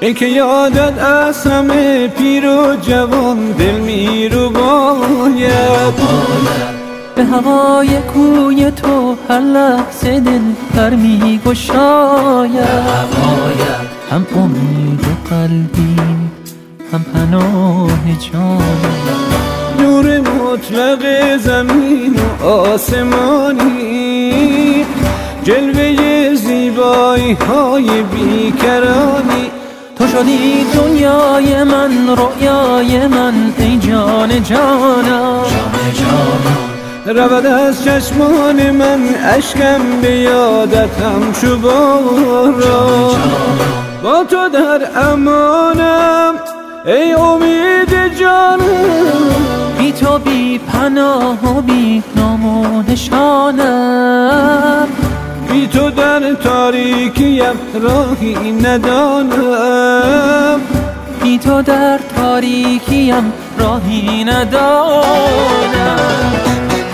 ای که یادت از همه پیر و جوان دل میرو باید به هوای کوی تو هر لحظه دل پر میگشاید هم امید قلبی هم پناه جانی نور مطلق زمین و آسمانی جلوه زیبایی های بیکرانی تو شدی دنیای من رؤیای من ای جان جانم رود از چشمان من اشکم به یادتم چو باران با تو در امانم ای امید جانم بی تو بی پناه و بی نام و نشانم بی تو در تاریکیم راهی ندانم بی تو در تاریکیم راهی ندانم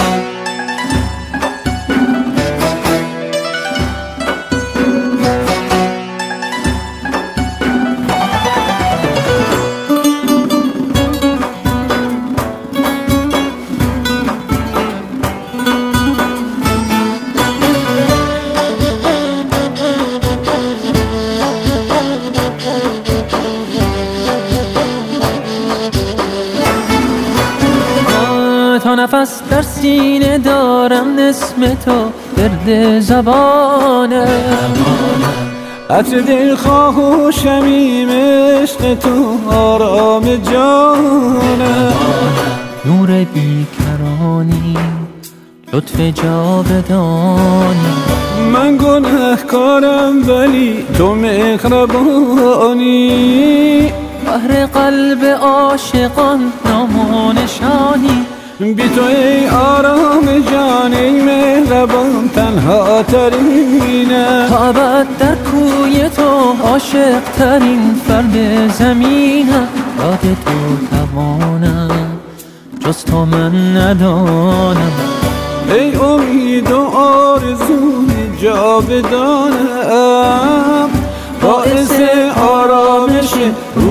تا نفس در سینه دارم اسم تو گرد زبانه عطر دلخواه و شمیم عشق تو آرام جانه نور بیکرانی لطف جاودانی من گنهکارم ولی تو مهربانی بحر قلب عاشقان نام و نشانی بی تو ای آرام جان ای مهربان تنها ترینم تا ابد در کوی تو عاشق ترین فرد زمینم یاد تو توانم جز تو من ندانم ای امید و آرزوی جاودانم باعث آرامش